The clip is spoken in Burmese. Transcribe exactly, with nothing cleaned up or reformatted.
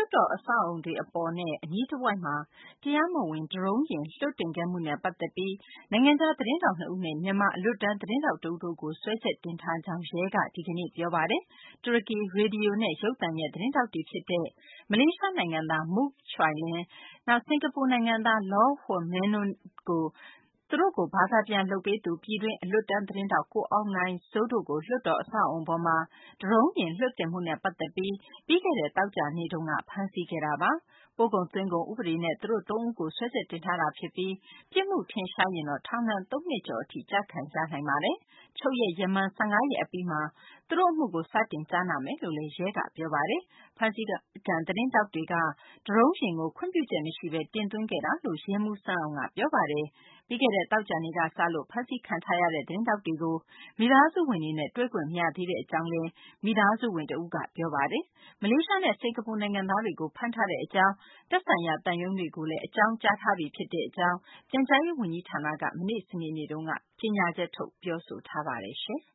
တ်တော်အဆောက်အအုံတွေအပေါ်နဲ့အနီးတဝိုက်မှာတရားမဝင်ဒရုန်းယာဉ်လွှတ်တင်ခဲ့မှုနဲ့ပတ်သက်ပြီးနိုင်ငံခြားသတင်းထောက်နှစ်ဦးနဲ့မြန်မာအလွတ်တန်းသတင်းထောက်တဦးတို့ကိုစွဲချက်တင်ထားကြောင်းရဲကဒီကနေ့ပြောပါတယ်။တူရကီရေဒီယိုနဲ့ရုပ်သံရဲ့သတင်းထောက်တွေဖြစ်တဲ့မလေးရှားနိုင်ငံသား Mok Choy Lin ၊ စင်ကာပူနိုင်ငံသား Loh Huat Meng တို့သူတို့ကိုဘာသာပြန်လုပ်ပေးသူပြည်တွင်းအလွတ်တန်းသတင်းထောက်ကိုအောင်နိုင်စိုးတို့ကိုလွှတ်တော်အဆောက်အအုံပေါ်မှာဒရုန်းယာဉ်လွှတ်တင်မှုနဲ့ပတ်သက်ပြီးပြီးခဲ့တဲ့သောကြာနေ့တုန်းကဖမ်းဆီးခဲ့တာပါ။ပို့ကုန်သွင်းကုန်ဥပဒေနဲ့သူတို့သုံးဦးကိုစွဲချက်တင်ထားတာဖြစ်ပြီးပြစ်မှုထင်ရှားရင်တော့ထောင်ဒဏ်သုံးနှစ်ကျော်အထိကျခံရနိုင်ပါတယ်။ချုပ်ရက်ရမန်၁၅ရက်အပြီးမှာသူတို့အမှုကိုစတင်ကြားနာမယ်လို့လည်းရဲကပြောပါတယ်။ဖမ်းဆီးခံသတင်းထောက်တွေကဒရုန်းယာဉ်ကိုခွင့်ပြုချက်မရှိဘဲတင်သွင်းခဲ့တာလို့ရဲမှူးစန်းအောင်ကပြောပါတယ်။ပြီးခဲ့တဲ့သောကြာနေ့ကစလို့ဖမ်းဆီးခံထားရတဲ့သတင်းထောက်တွေကိုမိသားစုဝင်တွေနဲ့တွေ့ခွင့်မရသေးကြောင်းလည်းမိသားစုဝင်တဦးကပြောပါတယ်။မလေးရှားနဲ့စင်ကာပူနိုင်ငံသားတွေကိုဖမ်းထားကြောင်းသက်ဆိုင်ရာသံရုံးတွေကိုလည်းအကြောင်းကြားထားပြီးဖြစ်ကြောင်းပြန်ကြားရေးဝန်ကြီးဌာနကမနေ့စနေနေ့တုန်းကကြေညာချက်ထုတ်ပြောဆိုထားပါတယ်။